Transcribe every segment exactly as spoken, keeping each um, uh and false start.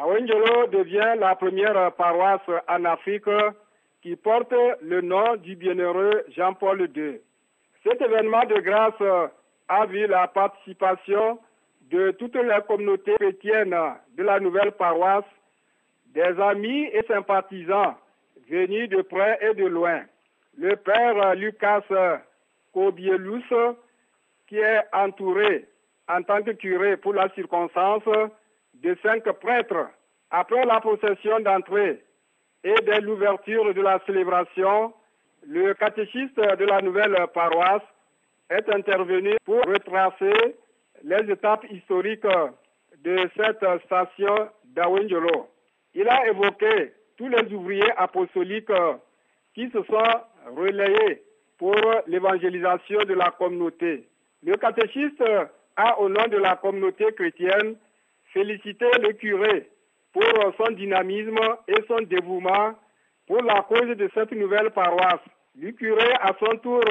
Awendjolo devient la première paroisse en Afrique qui porte le nom du bienheureux Jean-Paul deux. Cet événement de grâce a vu la participation de toutes les communautés chrétiennes de la nouvelle paroisse, des amis et sympathisants venus de près et de loin. Le père Lucas Kobielus, qui est entouré en tant que curé pour la circonstance de cinq prêtres. Après la procession d'entrée et dès l'ouverture de la célébration, le catéchiste de la nouvelle paroisse est intervenu pour retracer les étapes historiques de cette station d'Awendjolo. Il a évoqué tous les ouvriers apostoliques qui se sont relayés pour l'évangélisation de la communauté. Le catéchiste a, au nom de la communauté chrétienne, félicité le curé pour son dynamisme et son dévouement pour la cause de cette nouvelle paroisse. Le curé, à son tour,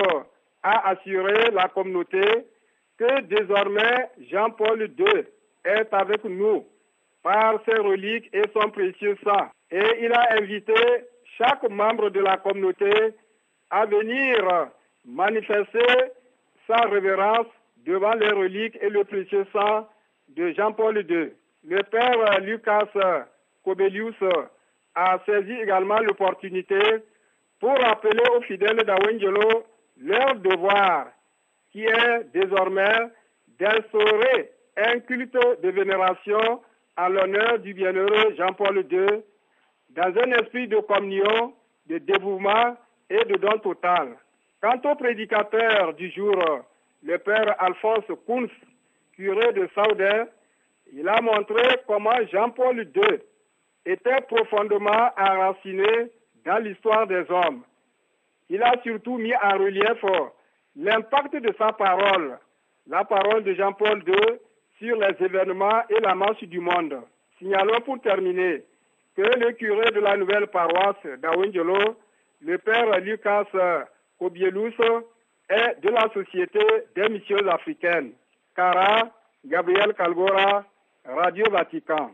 a assuré la communauté que désormais Jean-Paul deux est avec nous par ses reliques et son précieux sang. Et il a invité chaque membre de la communauté à venir manifester sa révérence devant les reliques et le précieux sang de Jean-Paul deux. Le père Lucas Kobelius a saisi également l'opportunité pour rappeler aux fidèles d'Awendjolo leur devoir, qui est désormais d'instaurer un culte de vénération en l'honneur du bienheureux Jean-Paul deux, dans un esprit de communion, de dévouement et de don total. Quant au prédicateur du jour, le père Alphonse Kunz, curé de Saoudet, il a montré comment Jean-Paul deux était profondément enraciné dans l'histoire des hommes. Il a surtout mis en relief l'impact de sa parole, la parole de Jean-Paul deux, sur les événements et la marche du monde. Signalons pour terminer que le curé de la nouvelle paroisse d'Awendjolo, le père Lucas Kobielus, est de la Société des missions africaines. Kara, Gabriel Kalgora, Radio Vatican.